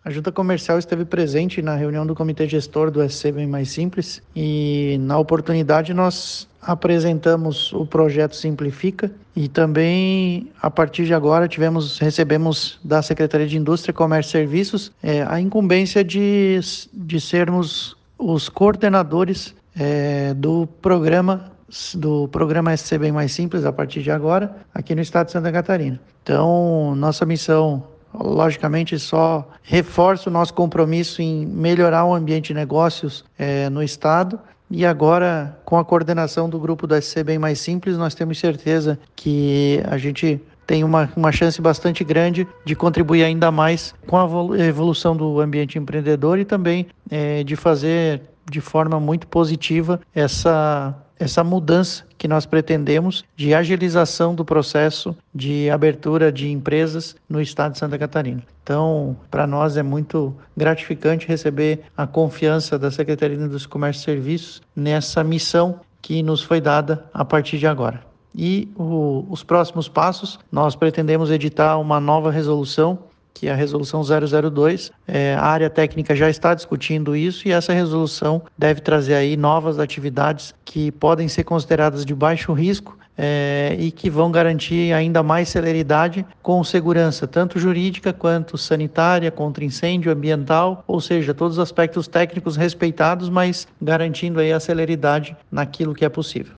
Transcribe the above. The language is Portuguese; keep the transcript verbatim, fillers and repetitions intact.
A Junta Comercial esteve presente na reunião do Comitê Gestor do S C Bem Mais Simples e, na oportunidade, nós apresentamos o projeto Simplifica e também, a partir de agora, tivemos, recebemos da Secretaria de Indústria, Comércio e Serviços é, a incumbência de, de sermos os coordenadores é, do programa do programa S C Bem Mais Simples, a partir de agora, aqui no estado de Santa Catarina. Então, nossa missão, logicamente, só reforça o nosso compromisso em melhorar o ambiente de negócios é, no estado. E agora, com a coordenação do grupo do S C Bem Mais Simples, nós temos certeza que a gente tem uma, uma chance bastante grande de contribuir ainda mais com a evolução do ambiente empreendedor e também é, de fazer de forma muito positiva essa, essa mudança que nós pretendemos de agilização do processo de abertura de empresas no estado de Santa Catarina. Então, para nós é muito gratificante receber a confiança da Secretaria de Indústria, Comércio e Serviços nessa missão que nos foi dada a partir de agora. E o, os próximos passos, nós pretendemos editar uma nova resolução, que é a resolução zero zero dois. É, a área técnica já está discutindo isso e essa resolução deve trazer aí novas atividades que podem ser consideradas de baixo risco é, e que vão garantir ainda mais celeridade com segurança, tanto jurídica quanto sanitária, contra incêndio, ambiental, ou seja, todos os aspectos técnicos respeitados, mas garantindo aí a celeridade naquilo que é possível.